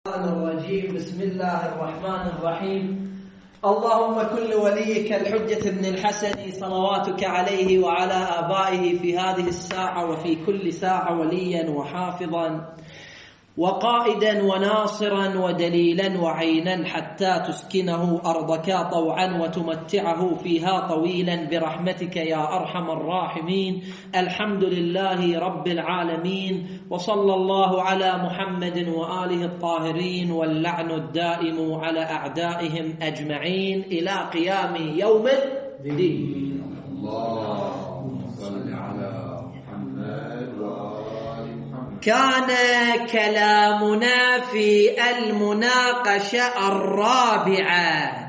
الرجيم. بسم الله الرحمن الرحيم. اللهم كل وليك الحجة بن الحسن صلواتك عليه وعلى آبائه في هذه الساعة وفي كل ساعة وليا وحافظا وقائدا وناصرا ودليلا وعينا حتى تسكنه أرضك طوعا وتمتعه فيها طويلا برحمتك يا أرحم الراحمين. الحمد لله رب العالمين، وصلى الله على محمد وآله الطاهرين، واللعن الدائم على أعدائهم أجمعين إلى قيام يوم الدين. اللهم صل على محمد وآل محمد. كان كلامنا في المناقشة الرابعة،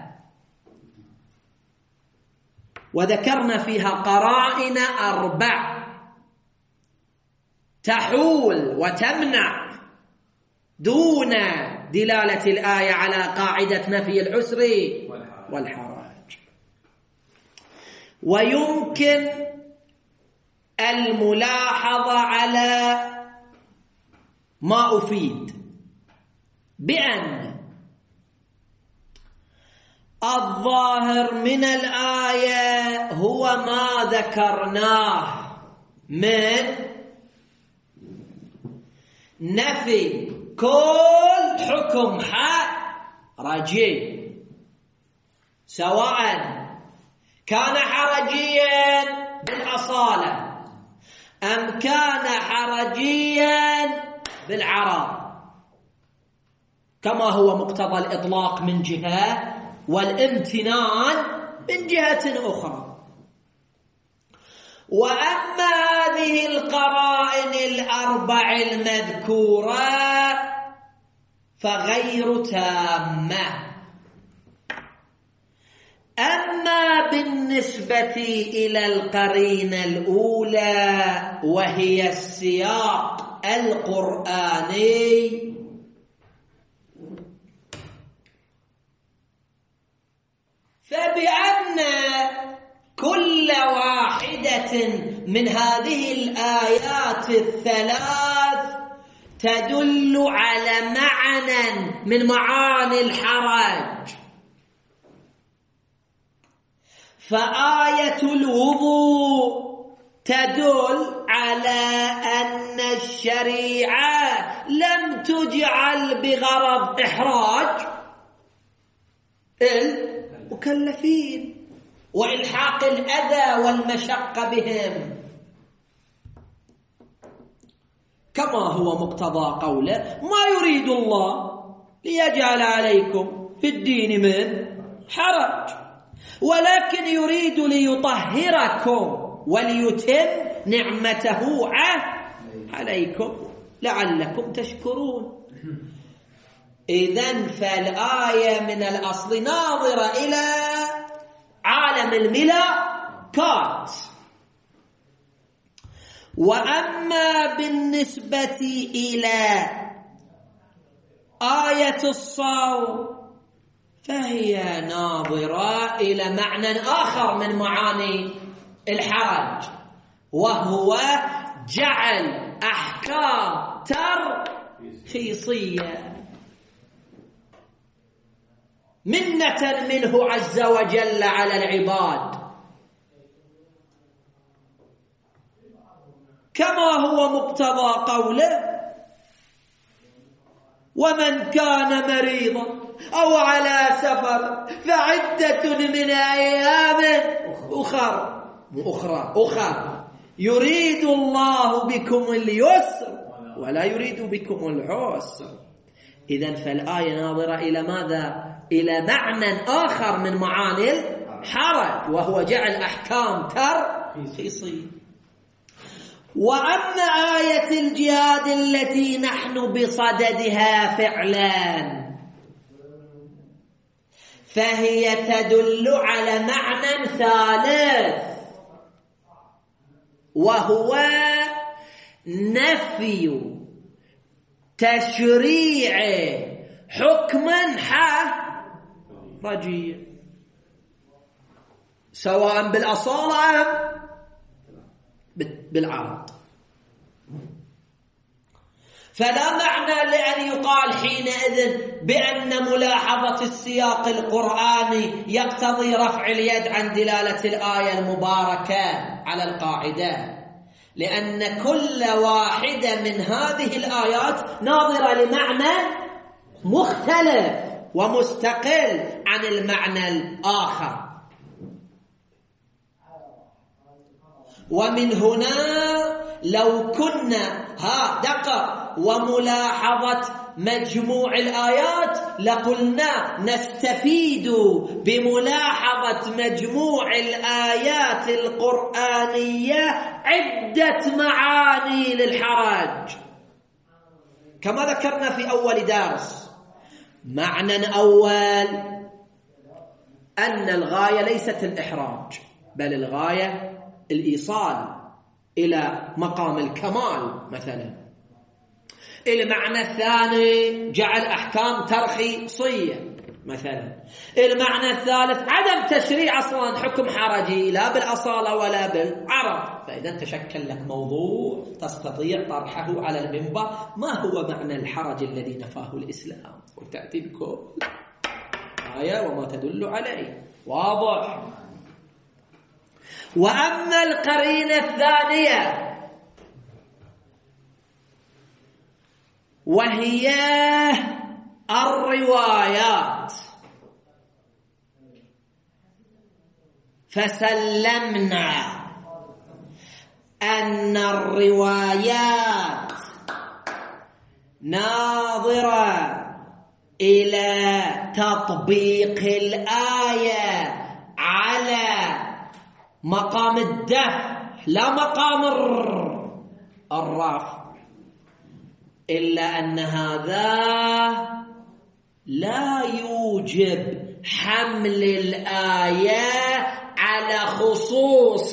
وذكرنا فيها قرائن 4 تحول وتمنع دون دلالة الآية على قاعدة نفي العسر والحرج. ويمكن الملاحظة على ما أفيد بأن الظاهر من الآية هو ما ذكرناه من نفي كل حكم حرجي، سواء كان حرجيا بالأصالة أم كان حرجيا بالعرض، كما هو مقتضى الإطلاق من جهة والامتنان من جهة أخرى. وأما هذه القرائن 4 المذكورة فغير تامة. أما بالنسبة إلى القرينة الأولى وهي السياق القرآني، فبأن كل واحدة من هذه الآيات 3 تدل على معنى من معاني الحرج. فآية الوضوء تدل على أن الشريعة لم تجعل بغرض إحراج المكلفين وإلحاق الأذى والمشقة بهم، كما هو مقتضى قوله: ما يريد الله ليجعل عليكم في الدين من حرج، ولكن يريد ليطهركم وليتم نعمته عليكم لعلكم تشكرون. إذن فالآية من الأصل ناظرة إلى عالم الملكات. وأما بالنسبة إلى آية الصوم فهي ناظرة إلى معنى آخر من معاني الحرج، وهو جعل أحكام ترخيصية منة منه عز وجل على العباد، كما هو مقتضى قوله: ومن كان مريضا أو على سفر فعدة من أيام أخرى يريد الله بكم اليسر ولا يريد بكم العسر. إذن فالآية ناظرة إلى ماذا؟ إلى معنى آخر من معاني الحرج، وهو جعل أحكام ترخيصية. وأما آية الجهاد التي نحن بصددها فعلا فهي تدل على معنى ثالث، وهو نفي تشريع حكما حرجيا، سواء بالأصالة أم بالعرض. فلا معنى لأن يقال حينئذ بأن ملاحظة السياق القرآني يقتضي رفع اليد عن دلالة الآية المباركة على القاعدة، لأن كل واحدة من هذه الآيات ناظرة لمعنى مختلف ومستقل عن المعنى الآخر. ومن هنا لو كنا دقة وملاحظة مجموع الآيات لقلنا نستفيد بملاحظة مجموع الآيات القرآنية عدة معاني للحرج، كما ذكرنا في أول درس. معنى أول أن الغاية ليست الإحراج، بل الغاية الإيصال إلى مقام الكمال مثلا. المعنى الثاني جعل أحكام ترخيصية مثلا. المعنى الثالث عدم تشريع أصلا حكم حرجي لا بالأصالة ولا بالعرض. فإذا تشكل لك موضوع تستطيع طرحه على المنبر، ما هو معنى الحرج الذي نفاه الإسلام، وتأتي بكل آية وما تدل عليه واضح. وأما القرينة الثانية وهي الروايات، فسلمنا أن الروايات ناظرة إلى تطبيق الآية على مقام الدفع لا مقام الرفع، إلا أن هذا لا يوجب حمل الآية على خصوص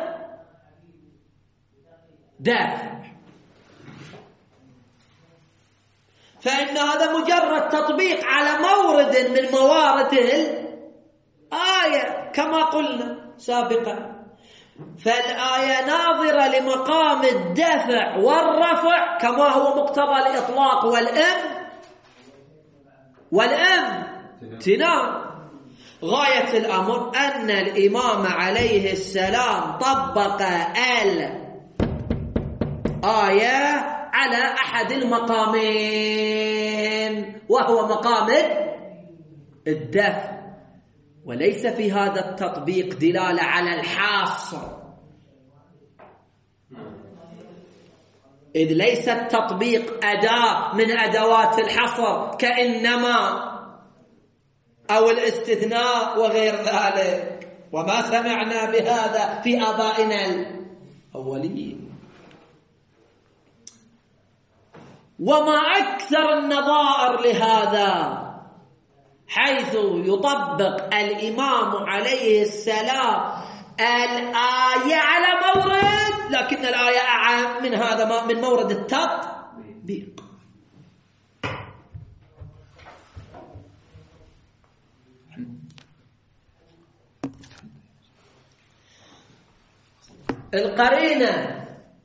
دفع، فإن هذا مجرد تطبيق على مورد من موارد الآية كما قلنا سابقا. فالآية ناظرة لمقام الدفع والرفع كما هو مقتضى الإطلاق والامتنان. غاية الأمر أن الإمام عليه السلام طبق الآية على أحد المقامين وهو مقام الدفع، وليس في هذا التطبيق دلالة على الحاصر، إذ ليس التطبيق أداة من أدوات الحصر كإنما أو الاستثناء وغير ذلك، وما سمعنا بهذا في آبائنا الأولين. وما أكثر النظائر لهذا، حيث يطبق الإمام عليه السلام الآية على مورد، لكن الآية أعم من هذا من مورد التطبيق. القرينة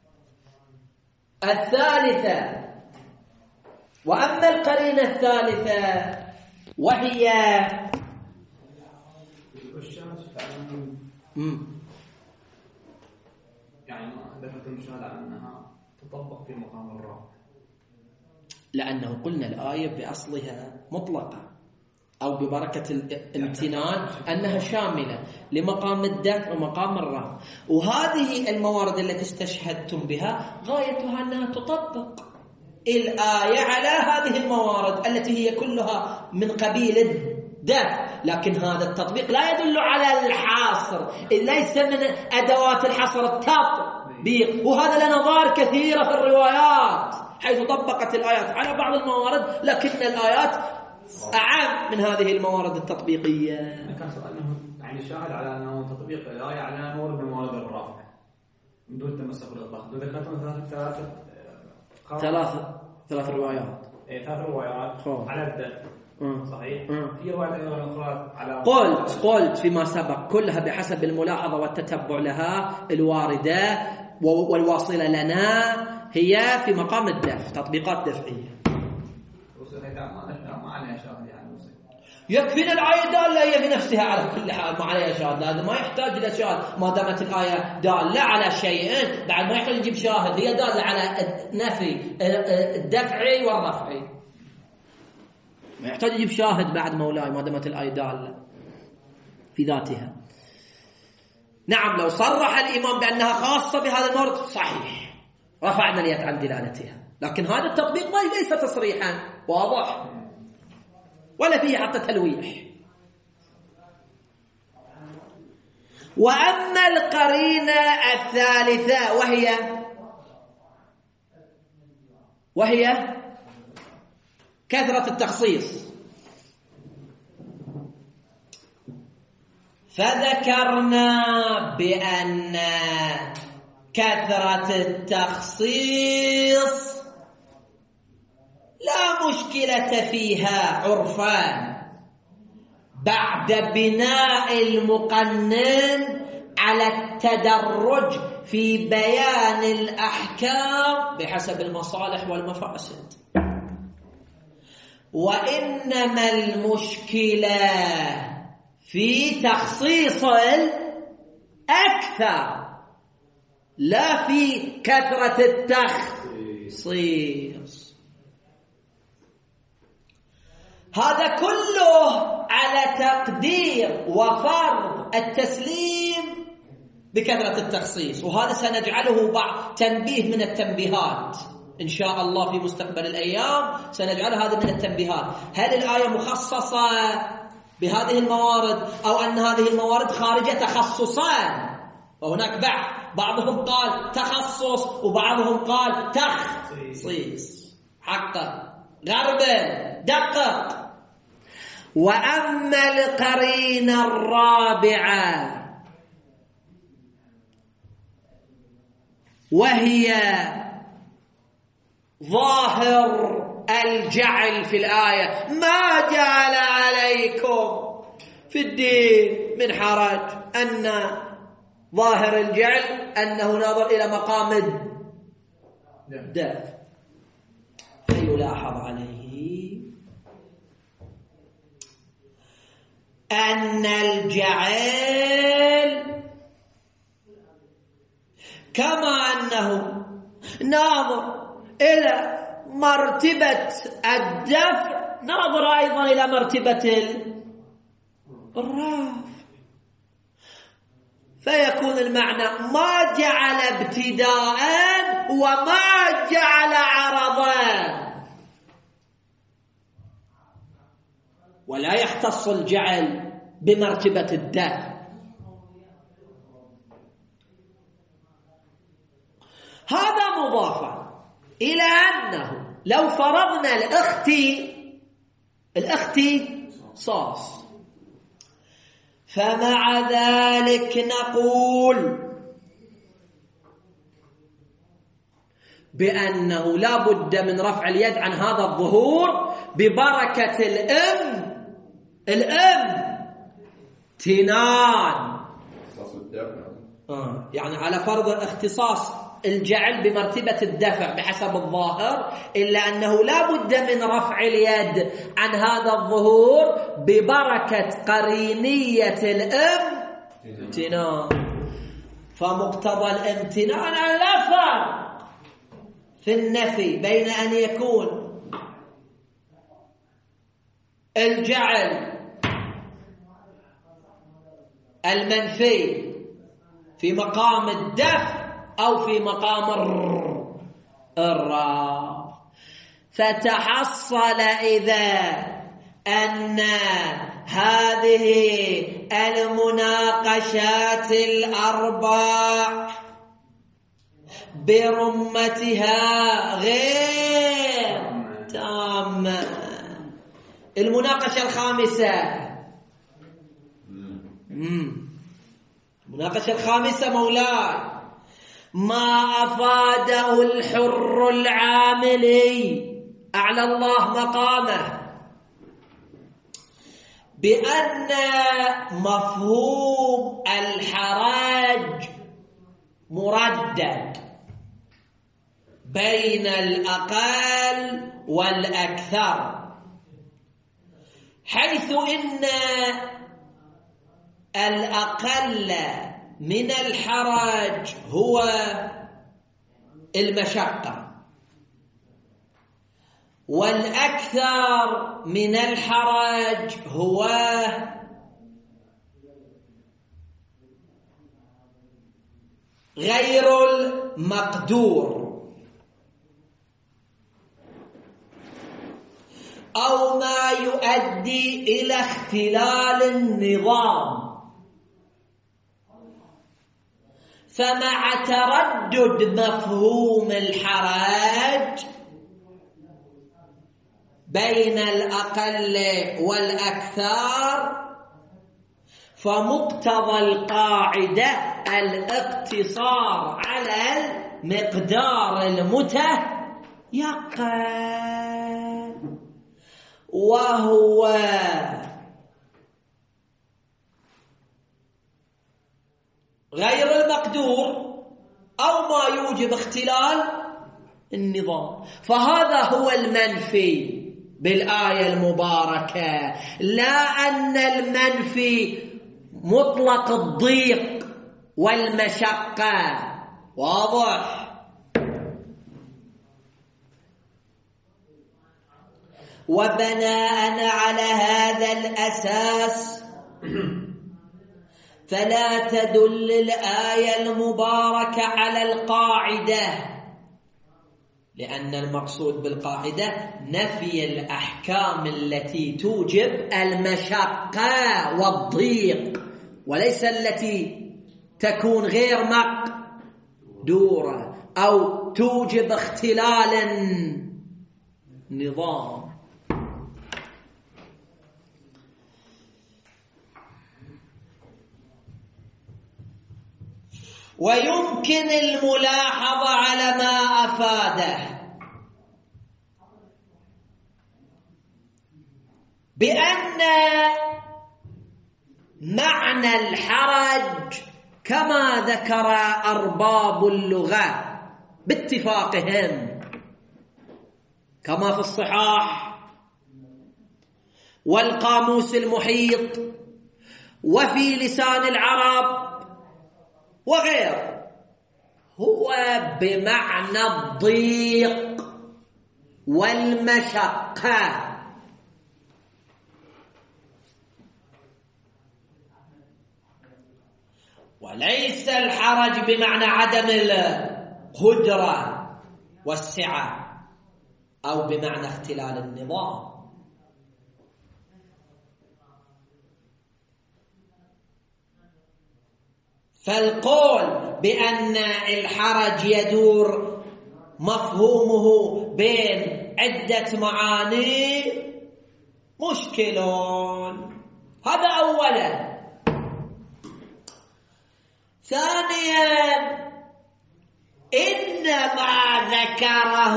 الثالثة، وأما القرينة الثالثة وهي يعني ذكرت المشاهدة على أنها تطبق في مقام الرفع، لأنه قلنا الآية بأصلها مطلقة أو ببركة الامتنان أنها شاملة لمقام الدفع ومقام الرفع، وهذه الموارد التي استشهدتم بها غايتها أنها تطبق الآية على هذه الموارد التي هي كلها من قبيل الدفع، لكن هذا التطبيق لا يدل على الحاصر، ليس من أدوات الحصر التطبيق. وهذا لنا ظاهر كثيرة في الروايات حيث طبقت الآيات على بعض الموارد، لكن الآيات أعم من هذه الموارد التطبيقية. كان سؤالنا يعني شاهد على أنه تطبيق الآية على مورد من موارد الرافع من دون تمسك بالإطلاق. ذكرتم ثلاث روايات. ثلاث روايات على الدفع، صحيح. في رواية أخرى على قلت فيما سبق كلها بحسب الملاحظة والتتبع لها الواردة والواصلة لنا هي في مقام الدفع، تطبيقات دفعية. ما عليها شاهد يعني. يكفينا الآية دالة هي بنفسها على كل حال، ما عليها شاهد، هذا ما يحتاج إلى شاهد ما دامت الآية دالة على شيء، بعد ما يحتاج يجيب شاهد، هي دالة على النفي الدفعي والرفعي، ما يحتاج يجيب شاهد بعد مولاي ما دامت الآية دالة في ذاتها. نعم لو صرح الإمام بأنها خاصة بهذا المورد صحيح، رفعنا اليد عن دلالتها، لكن هذا التطبيق ليس تصريحا واضح ولا فيه حتى تلويح. وأما القرينة الثالثة وهي كثرة التخصيص، فذكرنا بأن كثرة التخصيص لا مشكلة فيها عرفان بعد بناء المقنن على التدرج في بيان الأحكام بحسب المصالح والمفاسد، وإنما المشكلة في تخصيص الأكثر لا في كثرة التخصيص. هذا كله على تقدير وفرض التسليم بكثرة التخصيص، وهذا سنجعله بعض تنبيه من التنبيهات إن شاء الله في مستقبل الأيام، سنجعل هذا من التنبيهات. هل الآية مخصصة بهذه الموارد أو أن هذه الموارد خارجة تخصصان؟ وهناك بعضهم قال تخصص وبعضهم قال تخصيص. حقق غربل دقق. وأما القرينة الرابعة وهي ظاهر الجعل في الآية، ما جعل عليكم في الدين من حرج، أن ظاهر الجعل أنه ناظر إلى مقام الدفع. فيلاحظ عليه أن الجعل كما أنه ناظر إلى مرتبة الدفع، ناظر أيضا إلى مرتبة الرفع، فيكون المعنى ما جعل ابتداء وما جعل عرضا، ولا يختص الجعل بمرتبة الدفع. هذا مضافا إلى أنه لو فرضنا الاختصاص، فمع ذلك نقول بأنه لا بد من رفع اليد عن هذا الظهور ببركة الامتنان، يعني على فرض اختصاص الجعل بمرتبة الدفع بحسب الظاهر، إلا أنه لا بد من رفع اليد عن هذا الظهور ببركة قرينية الامتنان. فمقتضى الامتنان لا فرق في النفي بين أن يكون الجعل المنفي في مقام الدفع أو في مقام الرفع. فتحصل إذا أن هذه المناقشات الأربع برمتها غير تامة. المناقشة الخامسة، المناقشة الخامسة مولاي، ما أفاده الحر العاملي أعلى الله مقامه بأن مفهوم الحرج مردد بين الأقل والأكثر، حيث إن الأقل من الحرج هو المشقة، والأكثر من الحرج هو غير المقدور أو ما يؤدي إلى اختلال النظام. فمع تردد مفهوم الحرج بين الأقل والأكثر، فمقتضى القاعدة الاقتصار على المقدار المتيقن، وهو غير المقدور أو ما يوجب اختلال النظام. فهذا هو المنفي بالآية المباركة، لا أن المنفي مطلق الضيق والمشقة. واضح؟ وبناء على هذا الأساس فلا تدل الآية المباركة على القاعدة، لأن المقصود بالقاعدة نفي الأحكام التي توجب المشقة والضيق، وليس التي تكون غير مقدورة أو توجب اختلال النظام. ويمكن الملاحظة على ما أفاده بأن معنى الحرج كما ذكر أرباب اللغة باتفاقهم كما في الصحاح والقاموس المحيط وفي لسان العرب وغيره، هو بمعنى الضيق والمشقة، وليس الحرج بمعنى عدم القدرة والسعة أو بمعنى اختلال النظام. فالقول بأن الحرج يدور مفهومه بين عدة معاني مشكل. هذا أولا. ثانيا، إن ما ذكره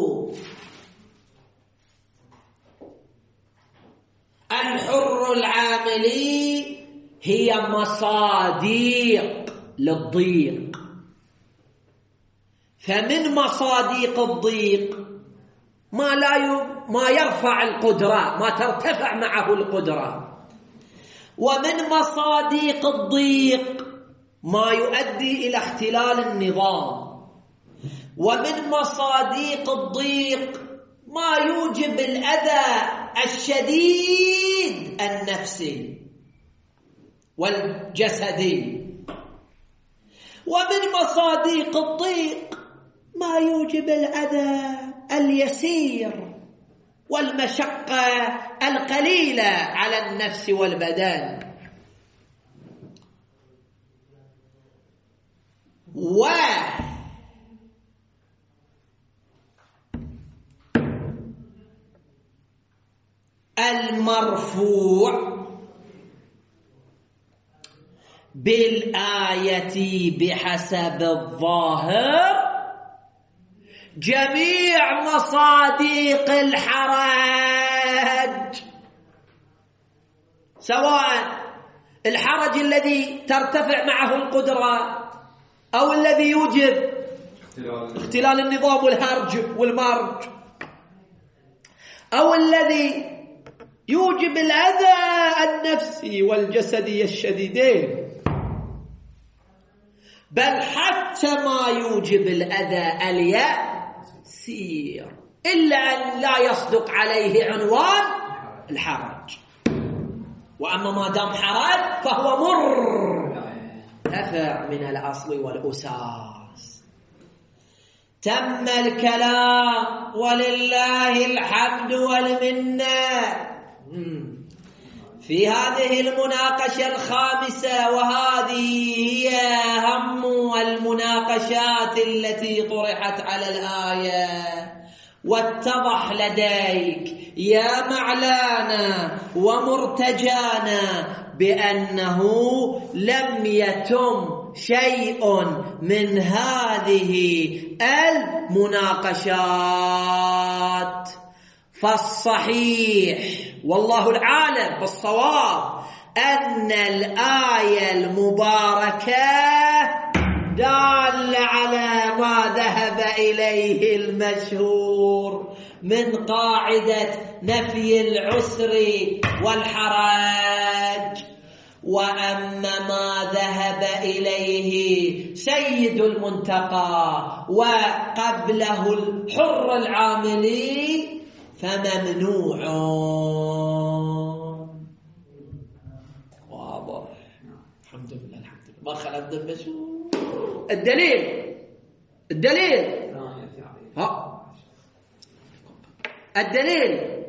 الحر العاملي هي مصاديق للضيق، فمن مصاديق الضيق ما يرفع القدرة، ما ترتفع معه القدرة، ومن مصاديق الضيق ما يؤدي إلى اختلال النظام، ومن مصاديق الضيق ما يوجب الأذى الشديد النفسي والجسدي، ومن مصاديق الضيق ما يوجب الأذى اليسير والمشقة القليلة على النفس والبدن. والمرفوع بالآية بحسب الظاهر جميع مصاديق الحرج، سواء الحرج الذي ترتفع معه القدرة أو الذي يوجب اختلال النظام والهرج والمرج، أو الذي يوجب الأذى النفسي والجسدي الشديدين، بل حتى ما يوجب الأذى اليسير، إلا أن لا يصدق عليه عنوان الحرج. وأما ما دام حرج فهو مرتفع من الأصل والأساس. تم الكلام ولله الحمد والمنة في هذه المناقشة الخامسة، وهذه هي أهم المناقشات التي طرحت على الآية. واتضح لديك يا معلانا ومرتجانا بأنه لم يتم شيء من هذه المناقشات. فالصحيح والله العالم بالصواب أن الآية المباركة دالة على ما ذهب إليه المشهور من قاعدة نفي العسر والحرج. وأما ما ذهب إليه سيد المنتقى وقبله الحر العاملي فممنوع. واضح. الحمد لله الحمد لله ما خلفنا المشهور. الدليل ها الدليل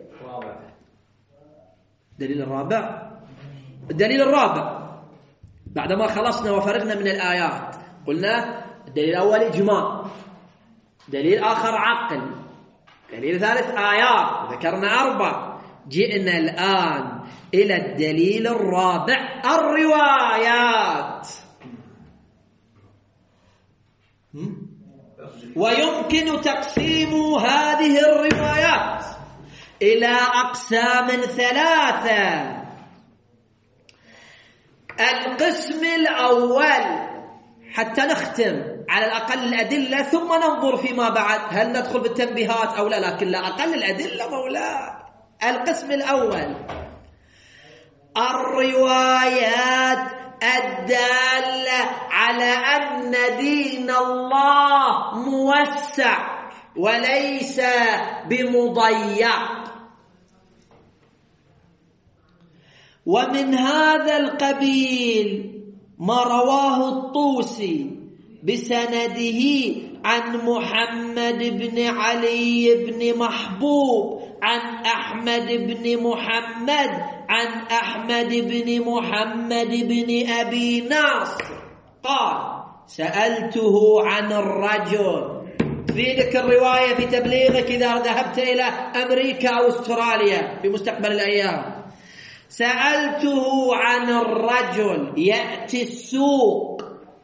الدليل الرابع بعدما خلصنا وفرغنا من الآيات قلنا الدليل الأول إجماع، دليل آخر عقل، دليل ثالث آيات، ذكرنا 4. جئنا الآن إلى الدليل الرابع الروايات. ويمكن تقسيم هذه الروايات إلى أقسام 3. القسم الأول حتى نختم على الأقل الأدلة ثم ننظر فيما بعد هل ندخل بالتنبيهات أو لا، لكن لا أقل الأدلة مولاي. القسم الأول الروايات الدالة على أن دين الله موسع وليس بمضيق. ومن هذا القبيل ما رواه الطوسي بسنده عن محمد بن علي بن محبوب عن أحمد بن محمد عن أحمد بن محمد بن أبي ناصر قال: سألته عن الرجل. في لك الرواية في تبليغك إذا ذهبت إلى أمريكا أو أستراليا في مستقبل الأيام. سألته عن الرجل يأتي السوق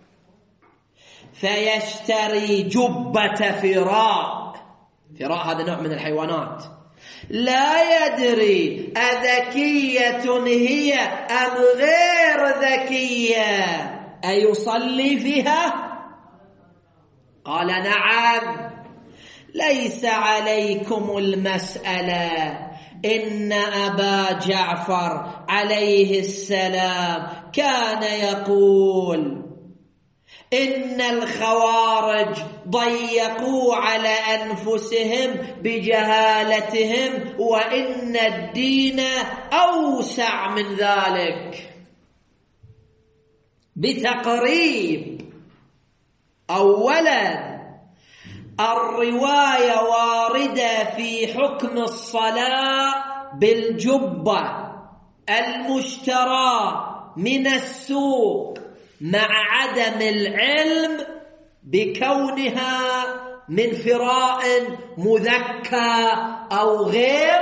فيشتري جبة فراء. فراء هذا نوع من الحيوانات، لا يدري أذكية هي أم غير ذكية، أيصلي فيها؟ قال: نعم. ليس عليكم المسألة، إن أبا جعفر عليه السلام كان يقول: إن الخوارج ضيقوا على أنفسهم بجهالتهم، وإن الدين أوسع من ذلك. بتقريب، أولا الرواية واردة في حكم الصلاة بالجبة المشترى من السوق مع عدم العلم بكونها من فراء مذكى أو غير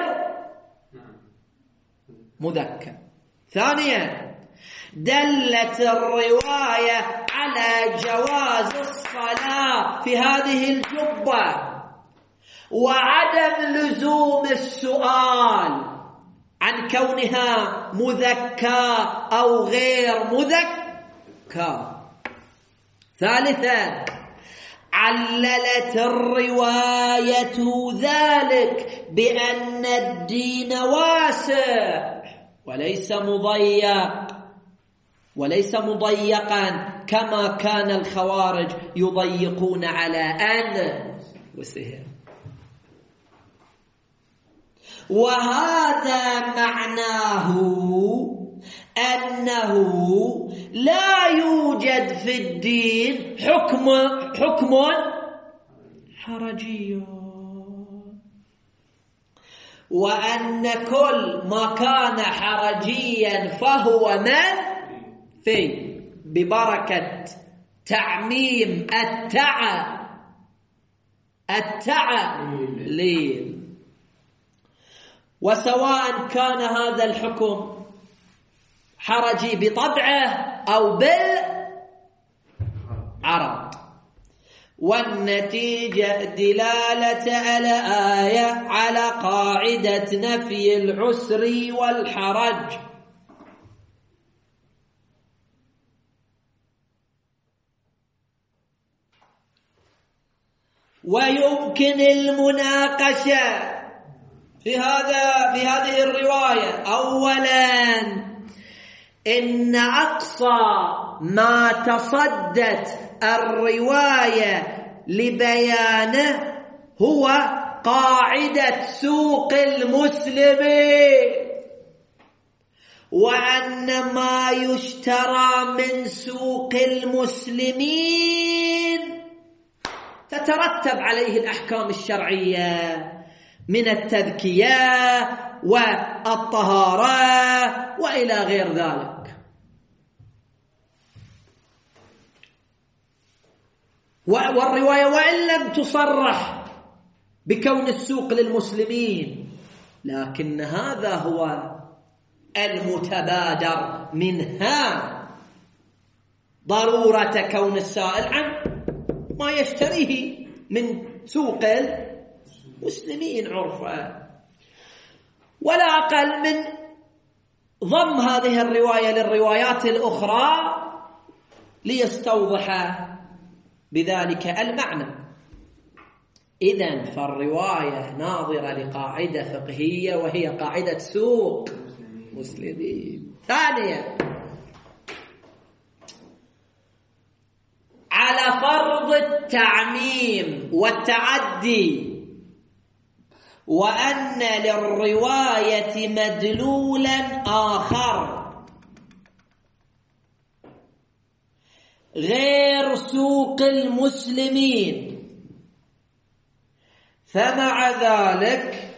مذكى. ثانيا دلت الرواية على جواز الصلاة في هذه الجبة وعدم لزوم السؤال عن كونها مذكى أو غير مذكى. ثالثا عللت الرواية ذلك بأن الدين واسع وليس مضيقا كما كان الخوارج يضيقون على أنفسهم. وهذا معناه أنه لا يوجد في الدين حكم حرجي، وأن كل ما كان حرجيا فهو منفي ببركة تعميم التعليل. وسواء كان هذا الحكم حرجي بطبعه أو بالعرض. والنتيجة دلالة الآية على قاعدة نفي العسر والحرج. ويمكن المناقشة في هذه الرواية. أولاً، إن أقصى ما تصدت الرواية لبيانه هو قاعدة سوق المسلمين، وأن ما يشترى من سوق المسلمين تترتب عليه الأحكام الشرعية من التذكية والطهارة وإلى غير ذلك. والرواية وإن لم تصرح بكون السوق للمسلمين، لكن هذا هو المتبادر منها، ضرورة كون السائل عن ما يشتريه من سوق المسلمين عرفا. ولا أقل من ضم هذه الرواية للروايات الأخرى ليستوضح بذلك المعنى. إذن فالرواية ناظرة لقاعدة فقهية وهي قاعدة سوق مسلمين. ثانيا، على فرض التعميم والتعدي، وأن للرواية مدلولا آخر غير سوق المسلمين، فمع ذلك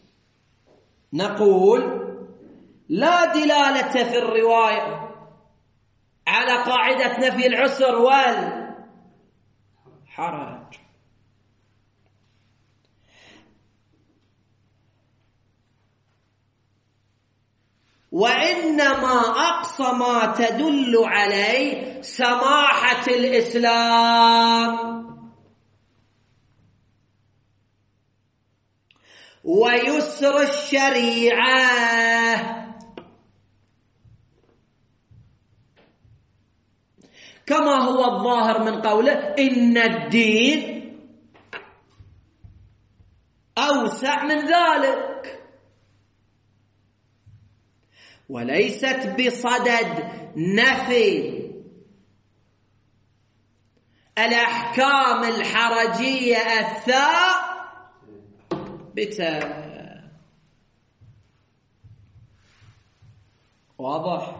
نقول لا دلالة في الرواية على قاعدة نفي العسر والحرج. وإنما أقصى ما تدل عليه سماحة الإسلام ويسر الشريعة، كما هو الظاهر من قوله إن الدين أوسع من ذلك، وليست بصدد نفي الأحكام الحرجية الثابتة. واضح؟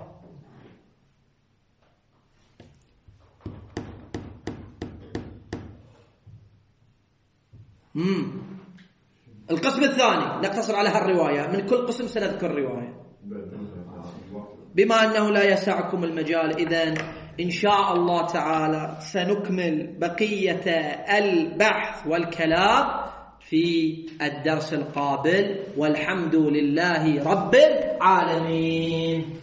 القسم الثاني نقتصر على هالرواية، من كل قسم سنذكر رواية بما أنه لا يسعكم المجال. إذن إن شاء الله تعالى سنكمل بقية البحث والكلام في الدرس القابل، والحمد لله رب العالمين.